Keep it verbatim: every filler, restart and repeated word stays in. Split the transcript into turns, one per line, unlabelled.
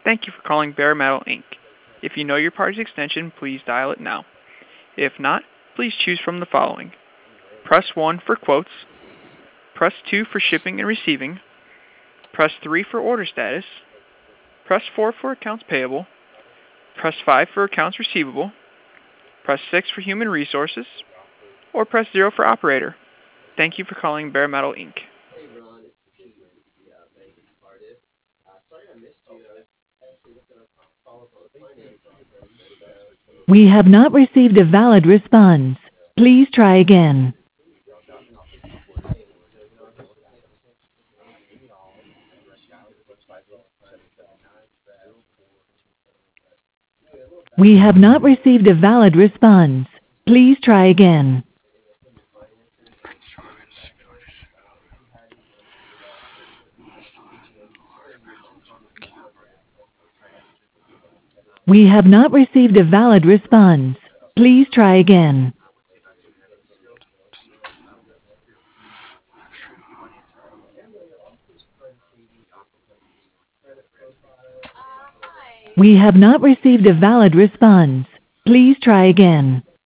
Thank you for calling Bare Metal Incorporated. If you know your party's extension, please dial it now. If not, please choose from the following. Press one for quotes. Press two for shipping and receiving. Press three for order status. Press four for accounts payable. Press five for accounts receivable. Press six for human resources. Or press zero for operator. Thank you for calling Bare Metal Incorporated.
We have not received a valid response. Please try again. We have not received a valid response. Please try again. We have not received a valid response. Please try again. We have not received a valid response. Please try again.